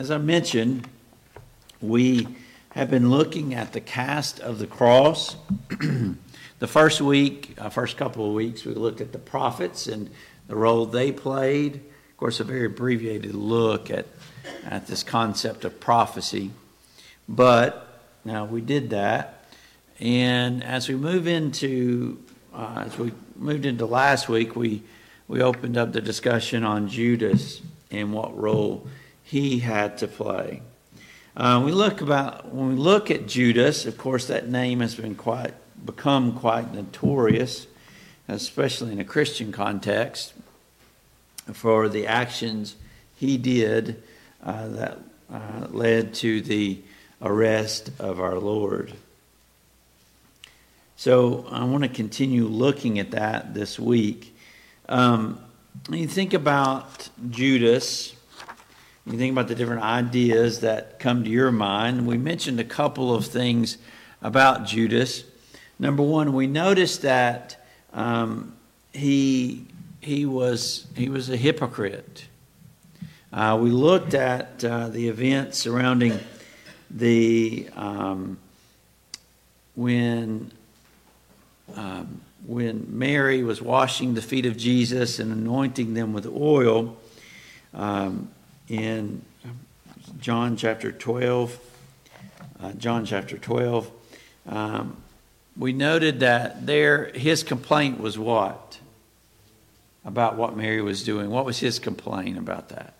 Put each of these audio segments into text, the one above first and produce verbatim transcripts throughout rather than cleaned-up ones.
As I mentioned, we have been looking at the cast of the cross. The first week, uh, first couple of weeks, we looked at the prophets and the role they played. Of course, a very abbreviated look at, at this concept of prophecy. But now we did that. And as we move into, uh, as we moved into last week, we, we opened up the discussion on Judas and what role he had to play. Uh, we look about when we look at Judas. Of course, that name has been quite become quite notorious, especially in a Christian context, for the actions he did uh, that uh, led to the arrest of our Lord. So I want to continue looking at that this week. Um, when you think about Judas, you think about the different ideas that come to your mind. We mentioned a couple of things about Judas. Number one, we noticed that um, he he was he was a hypocrite. Uh, we looked at uh, the events surrounding the um, when um, when Mary was washing the feet of Jesus and anointing them with oil. Um, In John chapter twelve, uh, John chapter twelve, um, we noted that there his complaint was what? About what Mary was doing. What was his complaint about that?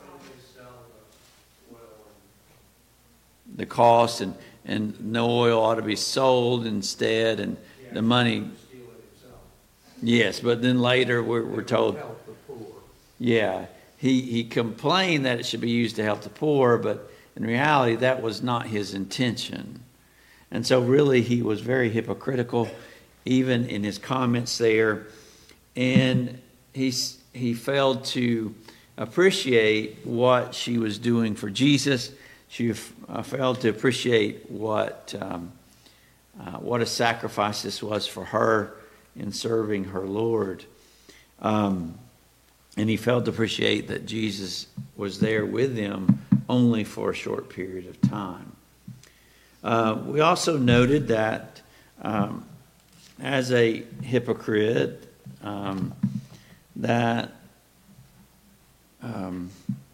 The cost and, and no oil ought to be sold instead, and the money. Yes, but then later we're, we're told. Yeah. He he complained that it should be used to help the poor, but in reality, that was not his intention. And so really, he was very hypocritical, even in his comments there. And he, he failed to appreciate what she was doing for Jesus. She uh, failed to appreciate what, um, uh, what a sacrifice this was for her in serving her Lord. Um And he failed to appreciate that Jesus was there with them only for a short period of time. Uh, we also noted that um, as a hypocrite, um, that um,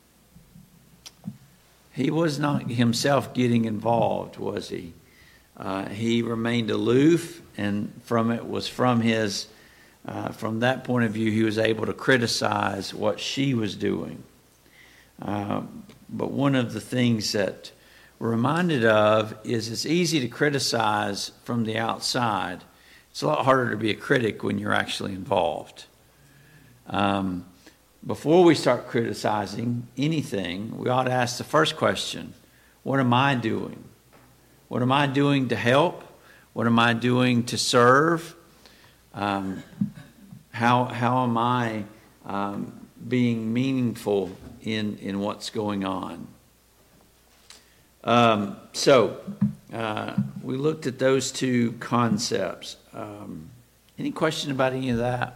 he was not himself getting involved, was he? Uh, he remained aloof, and from it was from his Uh, from that point of view, he was able to criticize what she was doing. Uh, but one of the things that we're reminded of is it's easy to criticize from the outside. It's a lot harder to be a critic when you're actually involved. Um, before we start criticizing anything, we ought to ask the first question: what am I doing? What am I doing to help? What am I doing to serve? Um, how how am I um, being meaningful in, in what's going on? Um, so uh, we looked at those two concepts. Um, any question about any of that?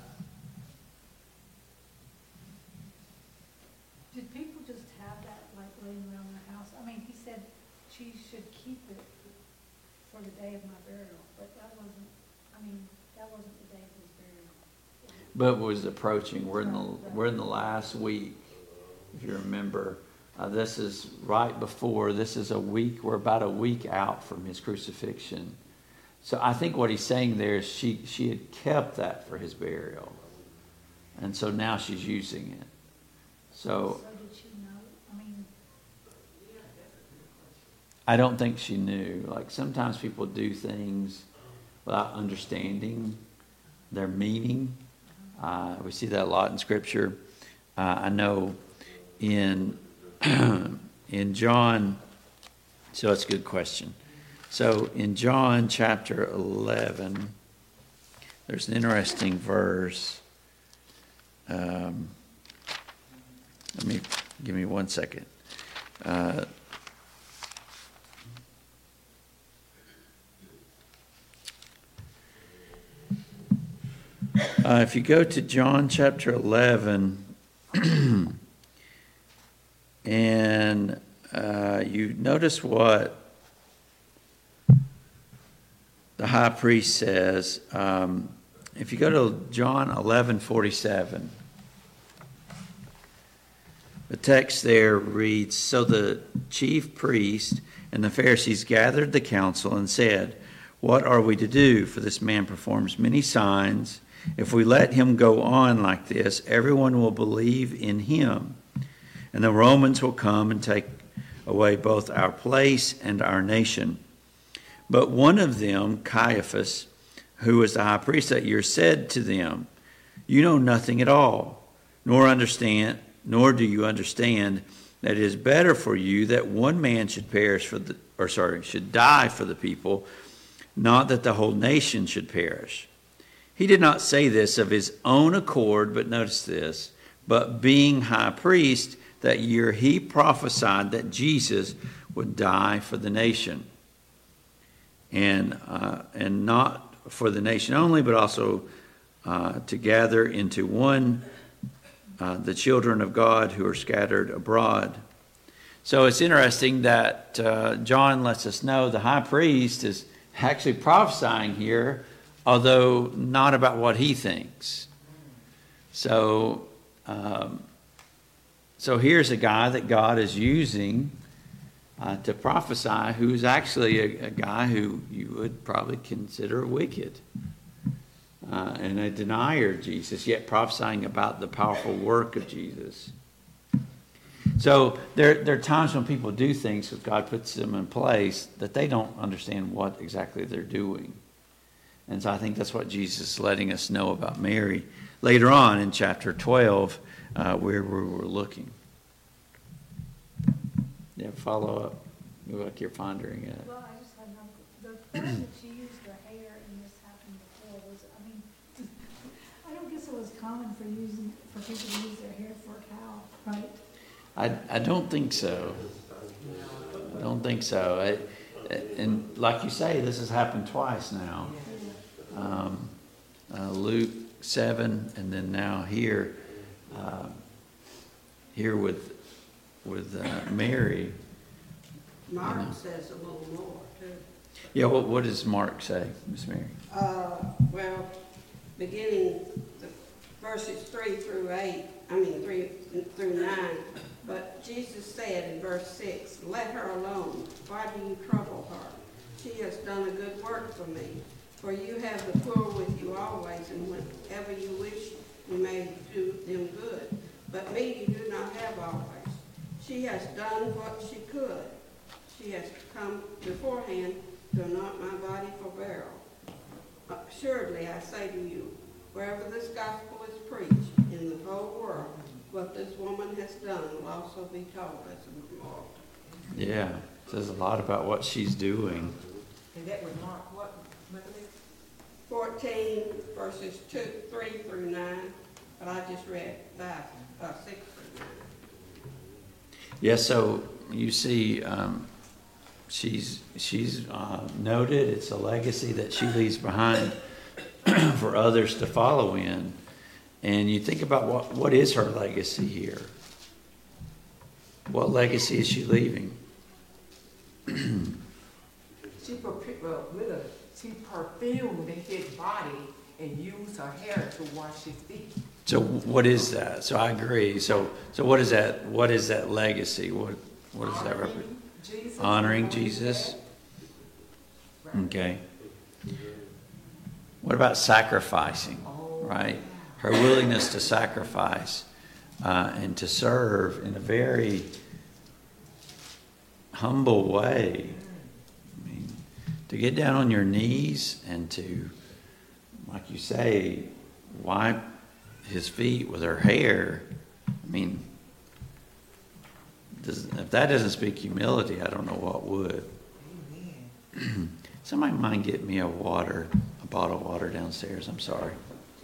Did people just have that like laying around their house? I mean, he said she should keep it for the day of my burial, but that wasn't. I mean, that wasn't the day of his burial. But was approaching. We're in the we're in the last week, if you remember. Uh, this is right before. This is a week. We're about a week out from his crucifixion. So I think what he's saying there is she she had kept that for his burial, and so now she's using it. So. So did she know? I mean, I don't think she knew. Like sometimes people do things without understanding their meaning. Uh, we see that a lot in Scripture. Uh, I know in in John, so that's a good question. So in John chapter eleven, there's an interesting verse. Um, let me give me one second. Uh, Uh, if you go to John chapter eleven, and you notice what the high priest says. Um, if you go to John eleven forty-seven, the text there reads, "So the chief priest and the Pharisees gathered the council and said, 'What are we to do? For this man performs many signs. If we let him go on like this, everyone will believe in him, and the Romans will come and take away both our place and our nation.' But one of them, Caiaphas, who was the high priest that year, said to them, 'You know nothing at all, nor understand, nor do you understand that it is better for you that one man should perish for the, or sorry, should die for the people, not that the whole nation should perish.' He did not say this of his own accord, but notice this, but being high priest that year, he prophesied that Jesus would die for the nation. And uh, and not for the nation only, but also uh, to gather into one uh, the children of God who are scattered abroad." So it's interesting that uh, John lets us know the high priest is actually prophesying here, although not about what he thinks. So, um, so here's a guy that God is using Uh, to prophesy, who's actually a, a guy who you would probably consider wicked uh, and a denier of Jesus, yet prophesying about the powerful work of Jesus. So there, there are times when people do things that God puts them in place that they don't understand what exactly they're doing. And so I think that's what Jesus is letting us know about Mary later on in chapter twelve, uh, where we were looking. Yeah, follow up. Look like you're pondering it. Well, I just had another, the fact that she used her hair and this happened before was, I mean, I don't guess it was common for using, for people to use their hair for a towel, right? I, I don't think so. I don't think so. I, and like you say, this has happened twice now. Um, uh, Luke seven, and then now here, uh, here with with uh, Mary. Mark you know. says a little more, too. Yeah, what, what does Mark say, Miss Mary? Uh, well, beginning the verses three through eight, I mean three through nine, but Jesus said in verse six, "Let her alone. Why do you trouble her? She has done a good work for me. For you have the poor with you always, and whenever you wish, you may do them good. But me you do not have always. She has done what she could. She has come beforehand to anoint my body for burial. Uh, assuredly, I say to you, wherever this gospel is preached in the whole world, what this woman has done will also be told as a memorial." Yeah, it says a lot about what she's doing. And that was Mark what, Mother? fourteen verses two, three through nine, but I just read five, uh, six through nine. Yeah, so you see, um, she's she's uh, noted. It's a legacy that she leaves behind for others to follow in. And you think about what what is her legacy here? What legacy is she leaving? She, well, with a, she perfumed his body and used her hair to wash his feet. So what is that? So I agree. So so what is that? What is that legacy? What what does that represent? Jesus. Honoring Jesus. Okay. What about sacrificing? Right? Her willingness to sacrifice uh, and to serve in a very humble way. I mean, to get down on your knees and to, like you say, wipe his feet with her hair. I mean, does, if that doesn't speak humility, I don't know what would. Amen. Somebody mind get me a water, a bottle of water downstairs. I'm sorry.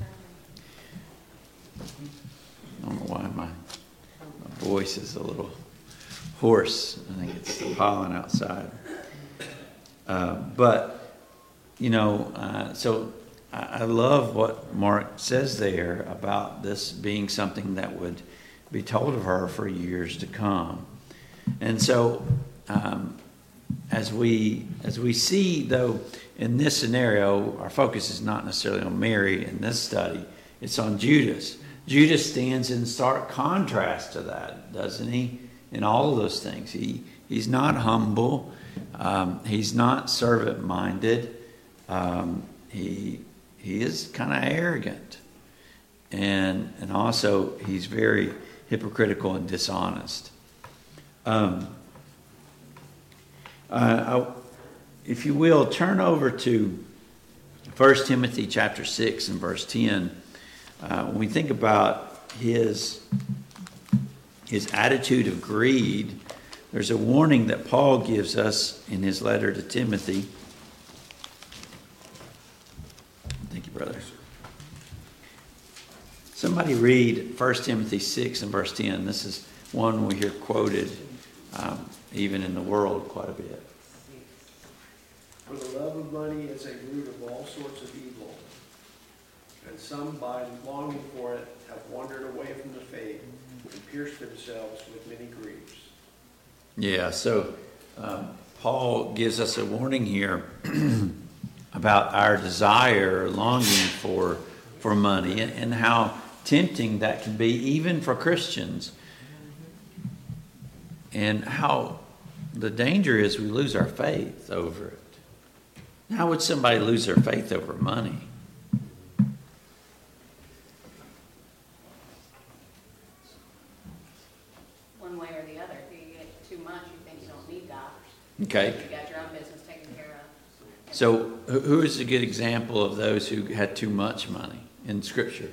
I don't know why my, my voice is a little hoarse. I think it's the pollen outside. Uh, but, you know, uh, so I, I love what Mark says there about this being something that would be told of her for years to come. And so um, as we as we see, though, in this scenario, our focus is not necessarily on Mary in this study. It's on Judas. Judas stands in stark contrast to that, doesn't he? In all of those things. He he's not humble. Um, he's not servant-minded. Um, he he is kind of arrogant. And and also he's very hypocritical and dishonest. Um, uh, I, if you will, turn over to First Timothy chapter six and verse ten. Uh, when we think about his, his attitude of greed, there's a warning that Paul gives us in his letter to Timothy. Thank you, brother. Somebody read First Timothy six and verse ten. This is one we hear quoted um, even in the world quite a bit. For the love of money is a root of all sorts of evil, and some, by longing for it, have wandered away from the faith and pierced themselves with many griefs. Yeah, so um, Paul gives us a warning here about our desire or longing for, for money and, and how tempting that can be even for Christians, and how the danger is we lose our faith over it. How would somebody lose their faith over money? One way or the other. If you get too much, you think you don't need dollars. Okay. You got your own business taken care of. So who who is a good example of those who had too much money in Scripture?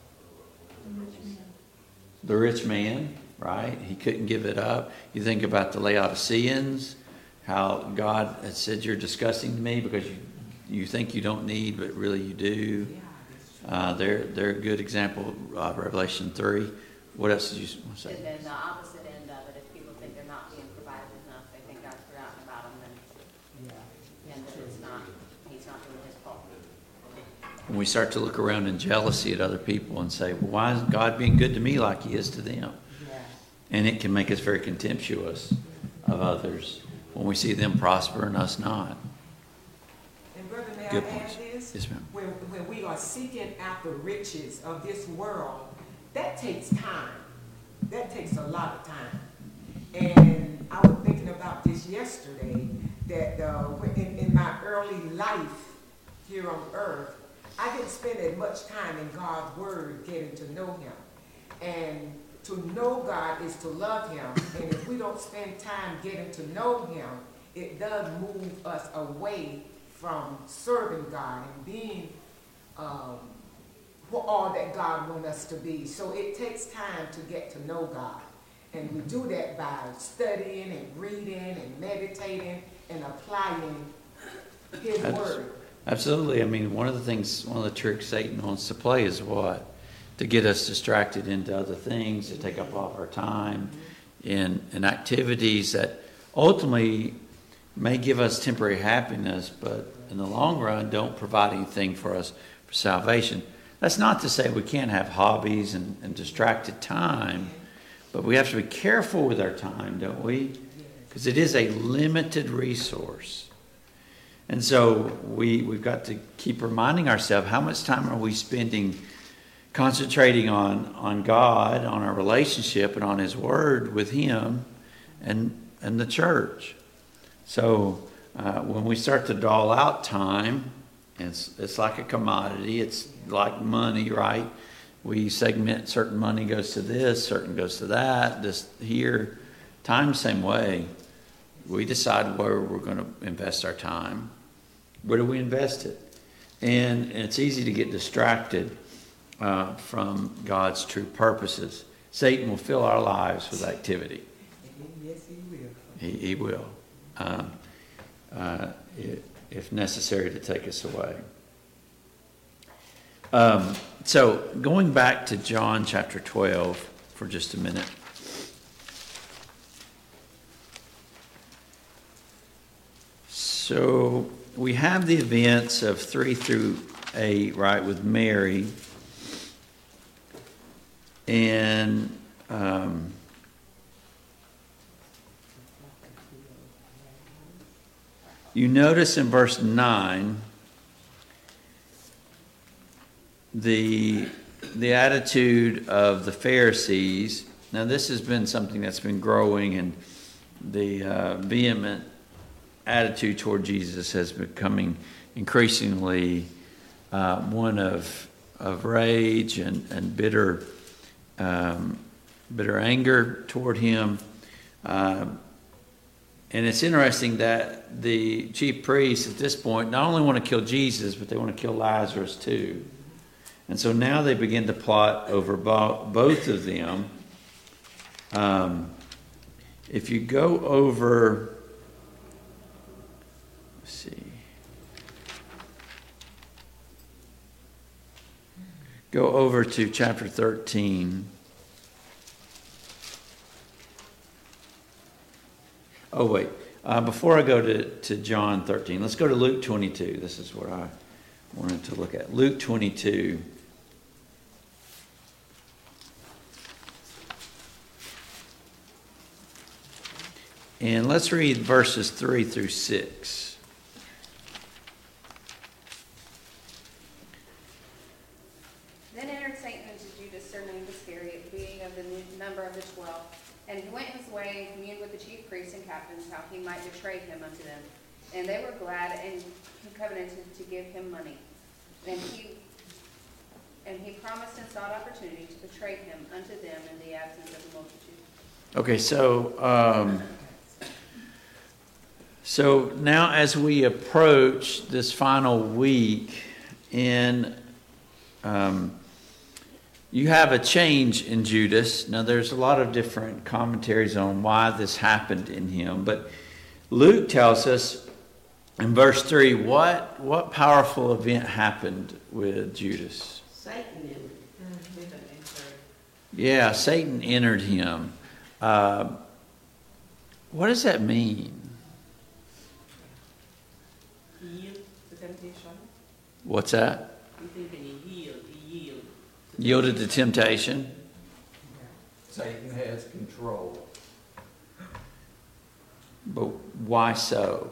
The rich man, right? He couldn't give it up. You think about the Laodiceans, how God had said, you're disgusting to me because you, you think you don't need, but really you do. Uh, they're, they're a good example of uh, Revelation three. What else did you want to say? And then the opposite end of it, if people think they're not being provided enough, they think God's forgotten about them, and, and that it's not, he's not doing his part. When we start to look around in jealousy at other people and say, well, why isn't God being good to me like he is to them? And it can make us very contemptuous of others when we see them prosper and us not. And brother, may Good I points. add this? Yes, ma'am. When, when we are seeking after riches of this world, that takes time. That takes a lot of time. And I was thinking about this yesterday, that uh, in, in my early life here on earth, I didn't spend as much time in God's word getting to know him. And to know God is to love him. And if we don't spend time getting to know him, it does move us away from serving God and being um, all that God wants us to be. So it takes time to get to know God. And we do that by studying and reading and meditating and applying his Abs- word. Absolutely. I mean, one of the things, one of the tricks Satan wants to play is what? To get us distracted into other things, to take up all of our time in, in activities that ultimately may give us temporary happiness, but in the long run don't provide anything for us for salvation. That's not to say we can't have hobbies and, and distracted time, but we have to be careful with our time, don't we? Because it is a limited resource. And so we, we've got to keep reminding ourselves, how much time are we spending concentrating on, on God, on our relationship, and on his word with him and, and the church. So uh, when we start to doll out time, it's, it's like a commodity. It's like money, right? We segment, certain money goes to this, certain goes to that, this here. Time, same way. We decide where we're going to invest our time. Where do we invest it? And, and it's easy to get distracted uh, from God's true purposes. Satan will fill our lives with activity. Yes, he will. He, he will, um, uh, if necessary, to take us away. Um, so going back to John chapter twelve for just a minute. So we have the events of three through eight, right, with Mary. And um, you notice in verse nine the, the attitude of the Pharisees. Now, this has been something that's been growing, and the uh, vehement attitude toward Jesus has becoming increasingly uh, one of of rage and and bitter um, bitter anger toward him. Uh, and it's interesting that the chief priests at this point not only want to kill Jesus, but they want to kill Lazarus too. And so now they begin to plot over bo- both of them. Um, if you go over, let's see, go over to chapter thirteen. Oh, wait. Uh, before I go to, to John thirteen, let's go to Luke twenty-two. This is what I wanted to look at. Luke twenty-two. And let's read verses three through six. Then entered Satan into Judas, surnamed Iscariot, being of the number of the twelve. And he went his way and communed with the chief priests and captains, how he might betray him unto them. And they were glad and covenanted to give him money. And he and he promised and sought opportunity to betray him unto them in the absence of the multitude. Okay, so um, so now as we approach this final week in um, you have a change in Judas. Now, there's a lot of different commentaries on why this happened in him, but Luke tells us in verse three what what powerful event happened with Judas. Satan knew. Yeah, Satan entered him. Uh, what does that mean? Yield to temptation. What's that? You thinking he yield, he yield. Yielded to temptation. Satan has control. But why so?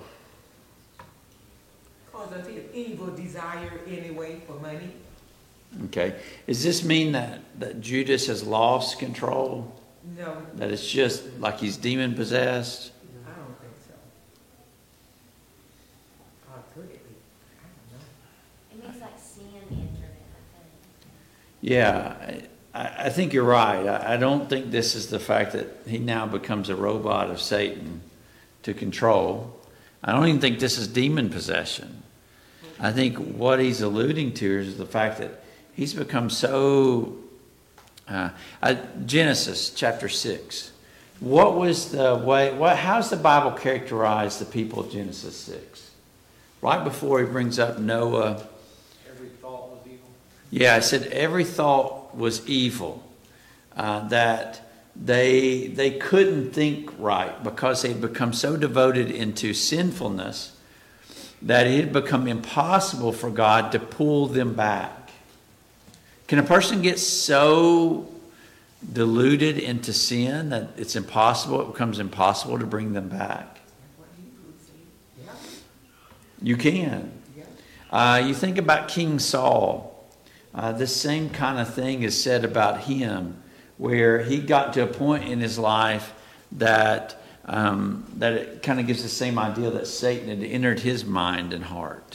Because of his evil desire anyway for money. Okay. Does this mean that, that Judas has lost control? No, That it's just like he's demon possessed? I don't think so. Or could it be? I don't know. It means like sin entered it, Yeah, I, I think you're right. I, I don't think this is the fact that he now becomes a robot of Satan to control. I don't even think this is demon possession. I think what he's alluding to is the fact that he's become so... Uh, uh, Genesis chapter six. What was the way... What? How's the Bible characterize the people of Genesis six? Right before he brings up Noah... Every thought was evil. Yeah, I said every thought was evil. Uh, that they they couldn't think right because they'd become so devoted into sinfulness that it had become impossible for God to pull them back. Can a person get so deluded into sin that it's impossible, it becomes impossible to bring them back? Yeah, You can. yeah. Uh, you think about King Saul. Uh, this same kind of thing is said about him, where he got to a point in his life that um, that it kind of gives the same idea that Satan had entered his mind and heart.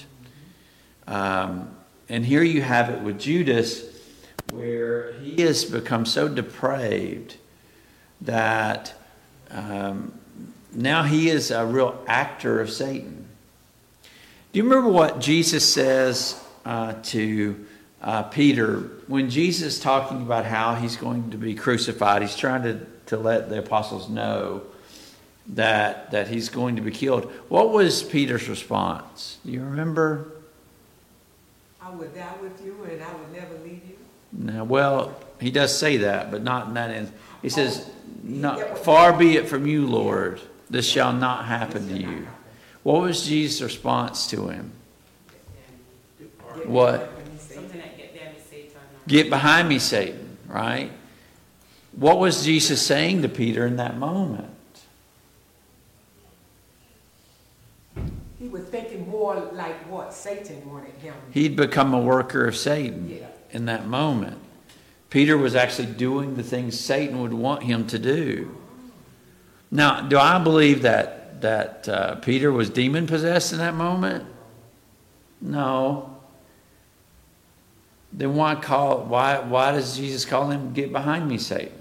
Um, and here you have it with Judas, where he has become so depraved that um, now he is a real actor of Satan. Do you remember what Jesus says uh, to uh, Peter when Jesus is talking about how he's going to be crucified? He's trying to, to let the apostles know that that he's going to be killed. What was Peter's response? Do you remember? I would die with you and I would never leave you. No, well, he does say that, but not in that end. He says, "Not far be it from you, Lord. This shall not happen to you." What was Jesus' response to him? What? Something like get them is Satan. or- Get behind me, Satan, right? What was Jesus saying to Peter in that moment? he was thinking more like what Satan wanted him. He'd become a worker of Satan Yeah. in that moment. Peter was actually doing the things Satan would want him to do. Now, do I believe that that uh, Peter was demon possessed in that moment? No. Then why call? Why why does Jesus call him, "Get behind me, Satan"?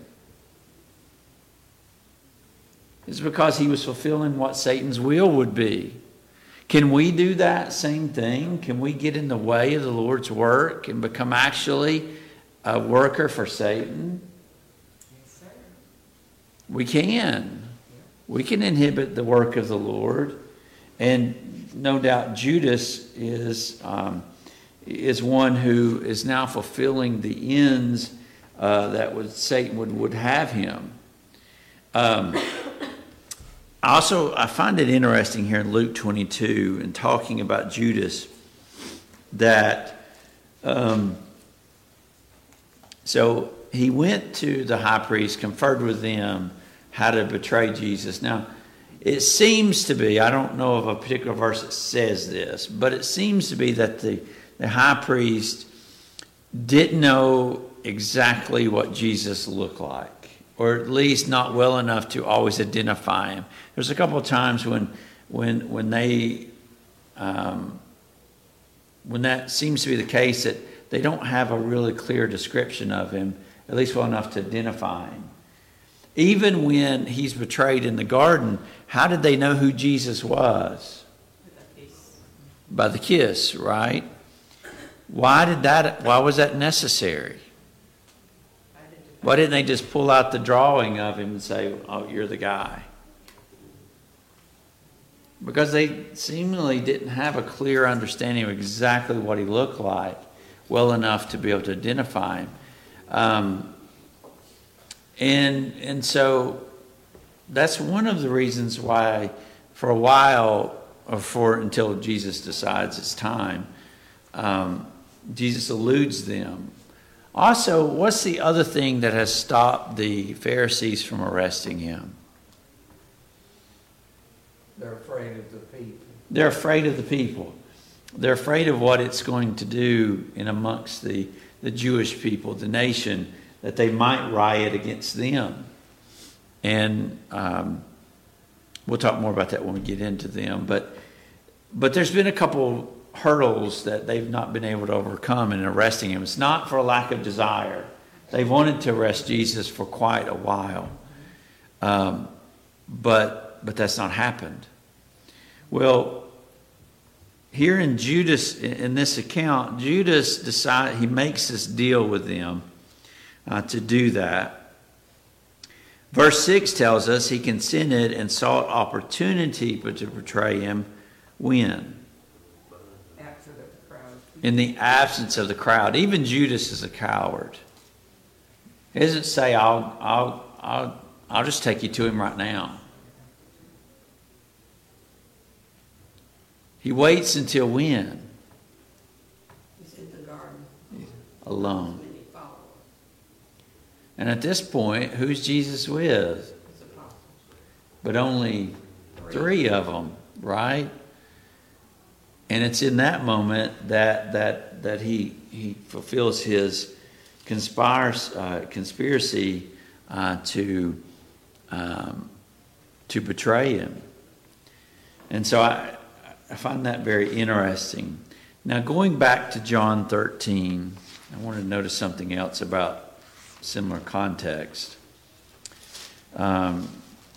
It's because he was fulfilling what Satan's will would be. Can we do that same thing? Can we get in the way of the Lord's work and become actually a worker for Satan? Yes, sir. We can. We can inhibit the work of the Lord. And no doubt Judas is, um, is one who is now fulfilling the ends uh, that would, Satan would, would have him. Um, Also, I find it interesting here in Luke twenty-two, and talking about Judas, that um, so he went to the high priest, conferred with them how to betray Jesus. Now, it seems to be, I don't know of a particular verse that says this, but it seems to be that the, the high priest didn't know exactly what Jesus looked like, or at least not well enough to always identify him. There's a couple of times when, when, when they, um, when that seems to be the case, that they don't have a really clear description of him, at least well enough to identify him. Even when he's betrayed in the garden, how did they know who Jesus was? By the kiss, right? Why did that? Why was that necessary? Why didn't they just pull out the drawing of him and say, "Oh, you're the guy"? Because they seemingly didn't have a clear understanding of exactly what he looked like well enough to be able to identify him. Um, and and so that's one of the reasons why, for a while, or for until Jesus decides it's time, um, Jesus eludes them. Also, what's the other thing that has stopped the Pharisees from arresting him? They're afraid of the people. They're afraid of the people. They're afraid of what it's going to do in amongst the, the Jewish people, the nation, that they might riot against them. And um, we'll talk more about that when we get into them. But but there's been a couple hurdles that they've not been able to overcome in arresting him. It's not for a lack of desire. They've wanted to arrest Jesus for quite a while. Um, but but that's not happened. Well, here in Judas, in this account, Judas decided, he makes this deal with them uh, to do that. Verse six tells us he consented and sought opportunity to betray him. When? After the crowd. In the absence of the crowd. Even Judas is a coward. He doesn't say, I'll, I'll, I'll, I'll just take you to him right now. He waits until when? He's in the garden. Alone. Many followers, And at this point, who's Jesus with? his apostles. But only three of them, right? And it's in that moment that that that he he fulfills his conspires, uh, conspiracy uh, to um, to betray him. And so I I find that very interesting. Now, going back to John thirteen, I want to notice something else about similar context. Um,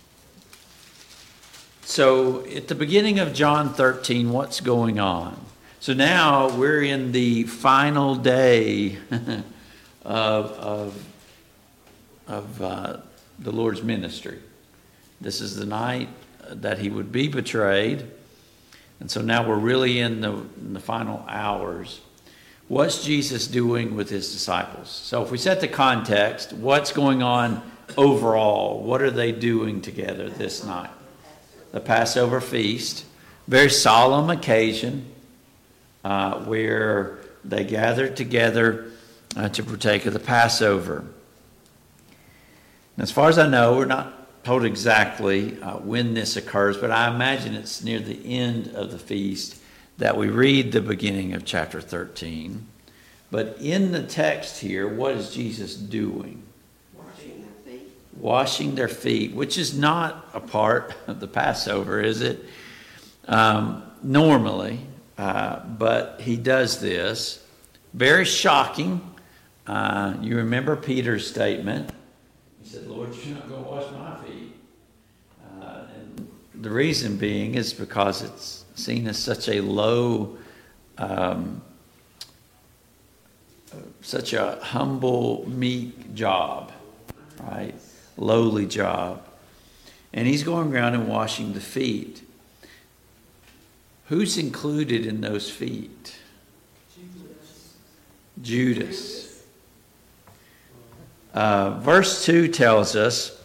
so at the beginning of John thirteen, what's going on? So now we're in the final day of, of, of uh, the Lord's ministry. This is the night that he would be betrayed. And so now we're really in the, in the final hours. What's Jesus doing with his disciples? So if we set the context, what's going on overall? What are they doing together this night? The Passover feast, very solemn occasion uh, where they gathered together uh, to partake of the Passover. And as far as I know, we're not told exactly uh, when this occurs, but I imagine it's near the end of the feast that we read the beginning of chapter thirteen. But in the text here, what is Jesus doing? Washing their feet. Washing their feet, which is not a part of the Passover, is it? Um, normally, uh, but he does this. Very shocking. Uh, you remember Peter's statement. He said, Lord, you're not going to wash my feet. Uh, and the reason being is because it's seen as such a low, um, such a humble, meek job, right? Lowly job. And he's going around and washing the feet. Who's included in those feet? Judas. Judas. Uh, verse two tells us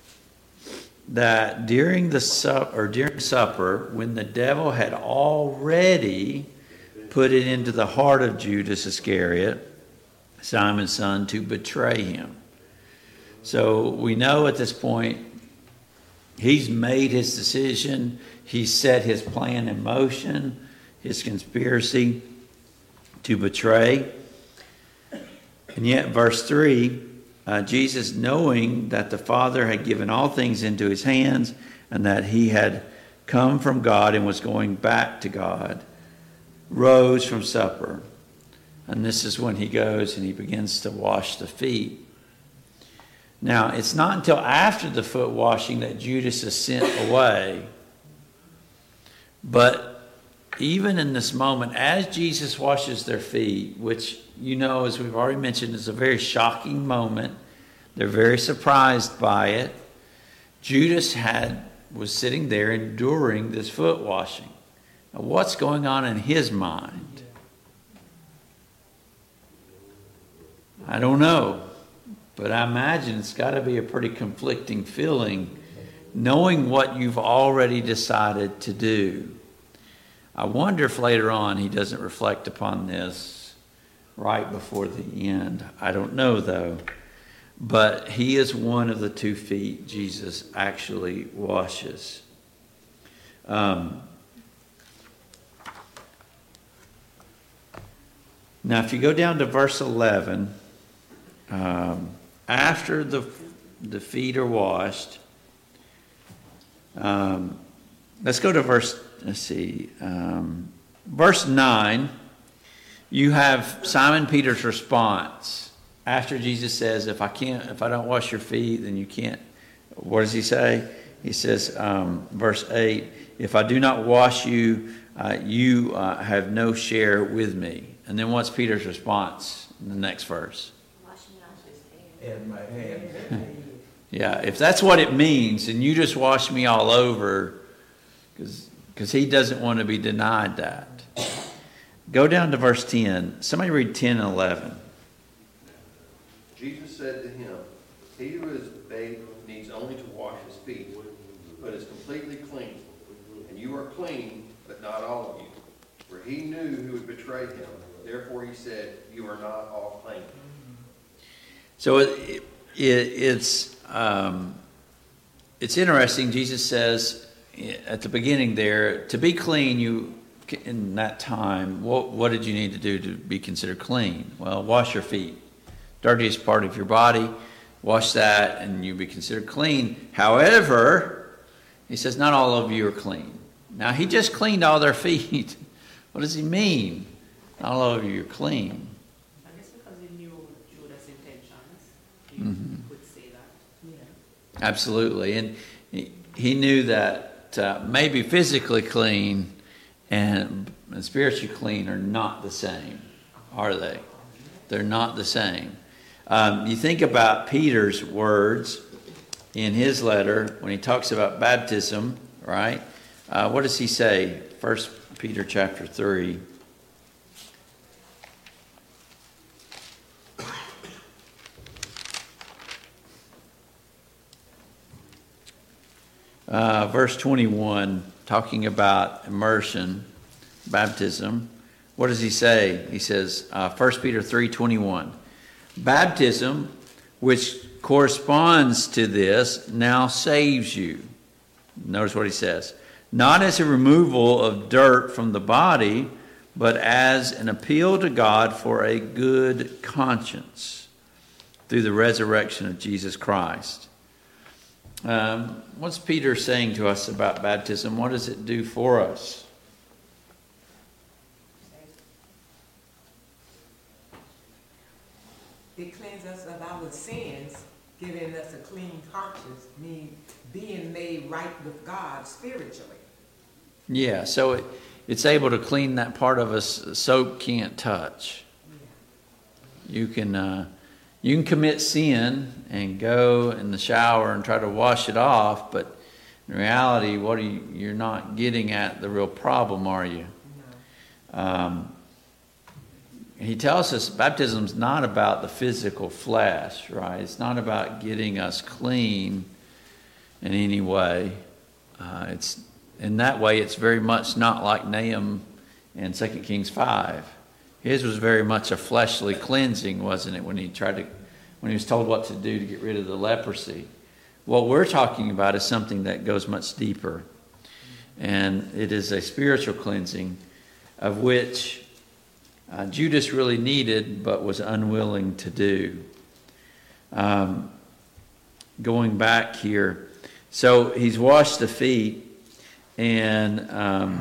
that during the sup or during supper, when the devil had already put it into the heart of Judas Iscariot, Simon's son, to betray him. So we know at this point he's made his decision. He's set his plan in motion, his conspiracy to betray. And yet, verse three, uh, Jesus, knowing that the Father had given all things into his hands and that he had come from God and was going back to God, rose from supper. And this is when he goes and he begins to wash the feet. Now, it's not until after the foot washing that Judas is sent away. But even in this moment, as Jesus washes their feet, which, you know, as we've already mentioned, is a very shocking moment. They're very surprised by it. Judas had was sitting there enduring this foot washing. Now, what's going on in his mind? I don't know. But I imagine it's got to be a pretty conflicting feeling, knowing what you've already decided to do. I wonder if later on he doesn't reflect upon this right before the end. I don't know, though. But he is one of the two feet Jesus actually washes. Um, now, if you go down to verse eleven, um, after the the feet are washed, um, let's go to verse, let's see, um, verse nine. You have Simon Peter's response after Jesus says, if I can't, if I don't wash your feet, then you can't. What does he say? He says, um, verse eight, if I do not wash you, uh, you uh, have no share with me. And then what's Peter's response in the next verse? In my hand. Yeah, if that's what it means, and you just wash me all over, because he doesn't want to be denied that. Go down to verse ten. Somebody read ten and eleven. Jesus said to him, he who is bathed needs only to wash his feet, but is completely clean. And you are clean, but not all of you. For he knew who would betray him. Therefore he said, you are not all clean. So it, it, it's um, it's interesting. Jesus says at the beginning there, to be clean, you in that time, what, what did you need to do to be considered clean? Well, wash your feet. Dirtiest part of your body, wash that and you be considered clean. However, he says not all of you are clean. Now, he just cleaned all their feet. What does he mean? Not all of you are clean. I guess because he knew Judas' intentions, he Mm-hmm. would say that. Yeah. Absolutely. And he, he knew that uh, maybe physically clean and, and spiritually clean are not the same, are they? They're not the same. Um, you think about Peter's words in his letter when he talks about baptism, right? Uh, what does he say? First Peter chapter three. Uh, verse twenty-one, talking about immersion, baptism. What does he say? He says, uh, First Peter three twenty-one, baptism, which corresponds to this, now saves you. Notice what he says. Not as a removal of dirt from the body, but as an appeal to God for a good conscience through the resurrection of Jesus Christ. Um, what's Peter saying to us about baptism? What does it do for us? It cleanses us of our sins, giving us a clean conscience, meaning being made right with God spiritually. Yeah, so it, it's able to clean that part of us soap can't touch. You can uh, you can commit sin and go in the shower and try to wash it off, but in reality, what are you, you're not getting at the real problem, are you? No. Um, he tells us baptism's not about the physical flesh, right? It's not about getting us clean in any way. Uh, it's in that way, it's very much not like Nahum in Second Kings five. His was very much a fleshly cleansing, wasn't it, when he tried to, when he was told what to do to get rid of the leprosy. What we're talking about is something that goes much deeper. And it is a spiritual cleansing of which uh, Judas really needed but was unwilling to do. Um, going back here, so he's washed the feet, and um,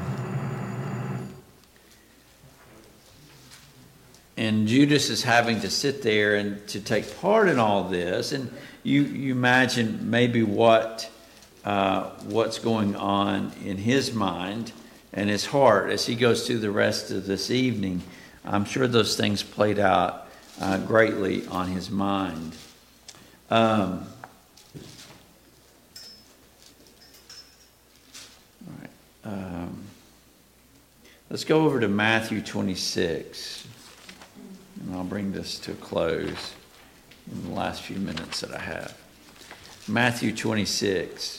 and Judas is having to sit there and to take part in all this. And you you imagine maybe what uh, what's going on in his mind and his heart as he goes through the rest of this evening. I'm sure those things played out uh, greatly on his mind. Um, all right. Um, let's go over to Matthew twenty-six, and I'll bring this to a close in the last few minutes that I have. Matthew twenty-six.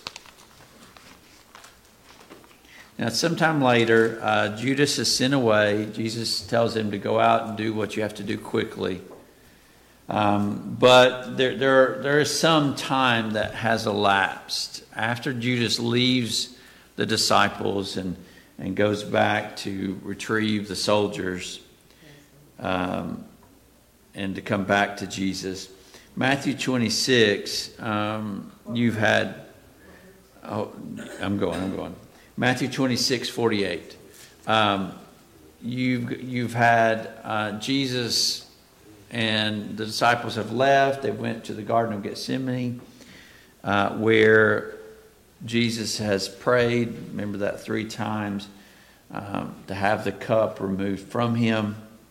Now, sometime later, uh, Judas is sent away. Jesus tells him to go out and do what you have to do quickly. Um, but there, there, there is some time that has elapsed after Judas leaves the disciples and, and goes back to retrieve the soldiers um, and to come back to Jesus. Matthew twenty-six, um, you've had, oh, I'm going, I'm going. Matthew twenty-six, forty-eight. Um, you've, you've had uh, Jesus and the disciples have left. They went to the Garden of Gethsemane uh, where Jesus has prayed, remember that three times, um, to have the cup removed from him.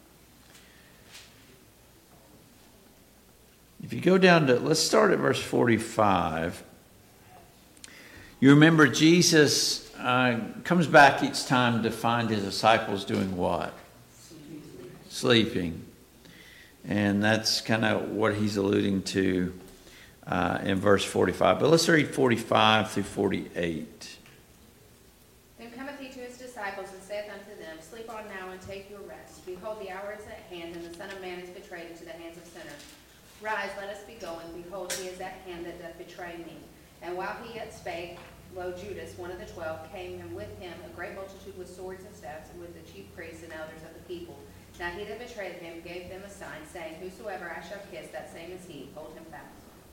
If you go down to, let's start at verse forty-five. You remember Jesus uh, comes back each time to find his disciples doing what? Sleeping. Sleeping. And that's kind of what he's alluding to uh, in verse forty-five. But let's read forty-five through forty-eight. Then cometh he to his disciples and saith unto them, Sleep on now and take your rest. Behold, the hour is at hand, and the Son of Man is betrayed into the hands of sinners. Rise, let us be going. Behold, he is at hand that doth betray me. And while he yet spake, lo, Judas, one of the twelve, came, and with him a great multitude with swords and staffs, and with the chief priests and elders of the people. Now he that betrayed him gave them a sign, saying, Whosoever I shall kiss, that same is he. Hold him fast.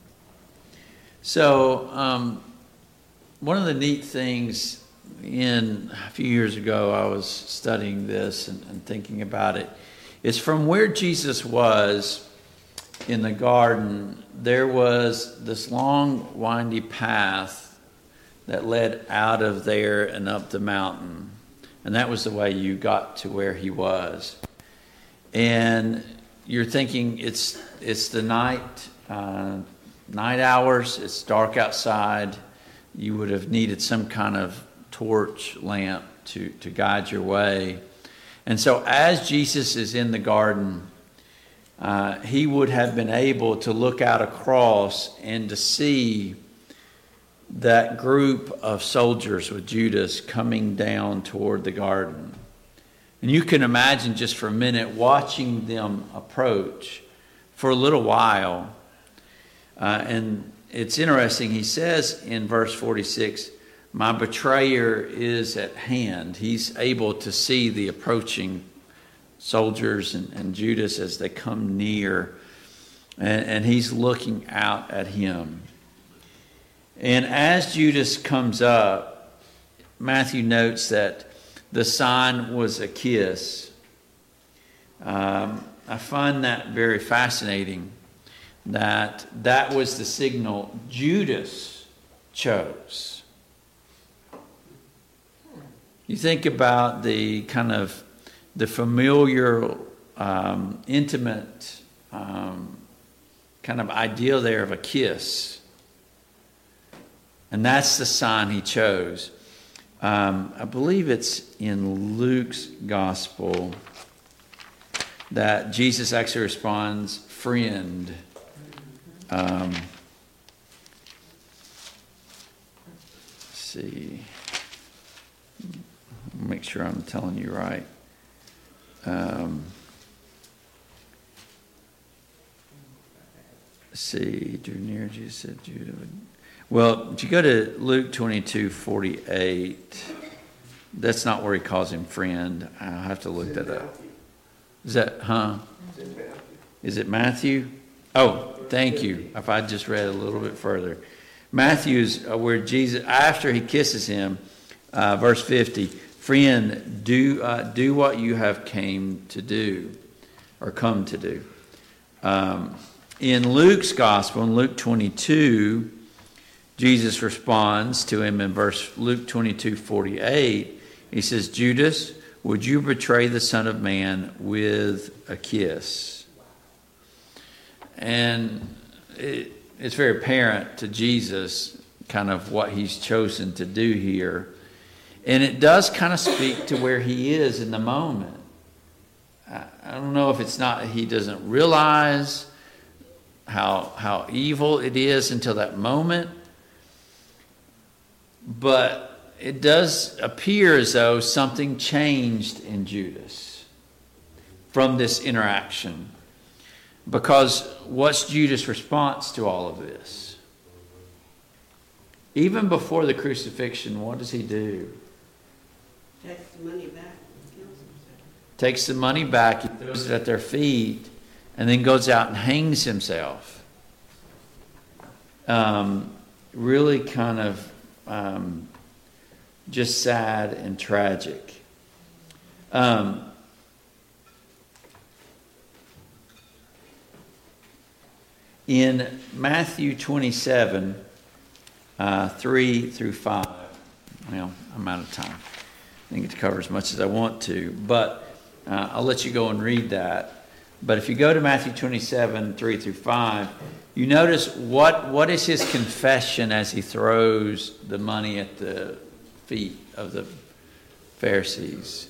So, um, one of the neat things in a few years ago, I was studying this and, and thinking about it, is from where Jesus was in the garden, there was this long, windy path that led out of there and up the mountain. And that was the way you got to where he was. And you're thinking it's it's the night, uh, night hours, it's dark outside. You would have needed some kind of torch lamp to, to guide your way. And so as Jesus is in the garden, uh, he would have been able to look out across and to see that group of soldiers with Judas coming down toward the garden. And you can imagine just for a minute watching them approach for a little while. Uh, and it's interesting, he says in verse forty-six, my betrayer is at hand. He's able to see the approaching soldiers and, and Judas as they come near, and, and he's looking out at him. And as Judas comes up, Matthew notes that the sign was a kiss. Um, I find that very fascinating, that that was the signal Judas chose. You think about the kind of the familiar, um, intimate um, kind of ideal there of a kiss. And that's the sign he chose. Um, I believe it's in Luke's gospel that Jesus actually responds, friend. Um, let's see. Make sure I'm telling you right. Um, let's see. Drew near Jesus said Judah would. Well, if you go to Luke twenty-two forty-eight, that's not where he calls him friend. I'll have to look that up. Is that, huh? Is it Matthew? Oh, thank you. If I just read a little bit further. Matthew's where Jesus, after he kisses him, uh, verse fifty, friend, do uh, do what you have came to do, or come to do. Um, in Luke's gospel, in Luke twenty-two, Jesus responds to him in verse Luke twenty-two forty-eight. He says, Judas, would you betray the Son of Man with a kiss? And it, it's very apparent to Jesus kind of what he's chosen to do here. And it does kind of speak to where he is in the moment. I, I don't know if it's not, he doesn't realize how how evil it is until that moment. But it does appear as though something changed in Judas from this interaction. Because what's Judas' response to all of this? Even before the crucifixion, what does he do? Takes the money back and kills himself. Takes the money back, he throws it at their feet, and then goes out and hangs himself. Um, really kind of um, just sad and tragic. Um, in Matthew twenty-seven, uh, three through five, well, I'm out of time. I think it covers as much as I want to, but uh, I'll let you go and read that. But if you go to Matthew twenty-seven, three through five, you notice what, what is his confession as he throws the money at the feet of the Pharisees.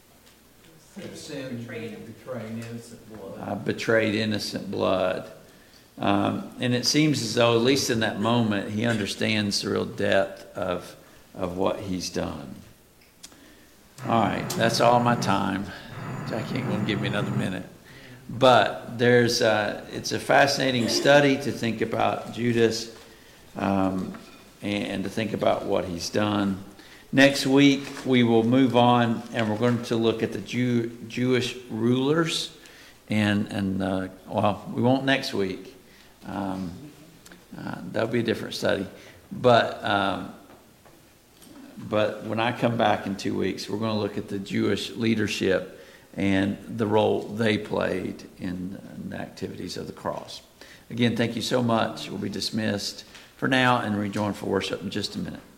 Sin, betraying innocent blood. I betrayed innocent blood. Um, and it seems as though, at least in that moment, he understands the real depth of, of what he's done. All right, that's all my time. Jackie ain't going to give me another minute. But there's uh, it's a fascinating study to think about Judas um, and to think about what he's done. Next week, we will move on, and we're going to look at the Jew, Jewish rulers. And, and uh, well, we won't next week. Um, uh, that'll be a different study. But... Um, But when I come back in two weeks, we're going to look at the Jewish leadership and the role they played in the activities of the cross. Again, thank you so much. We'll be dismissed for now and rejoin for worship in just a minute.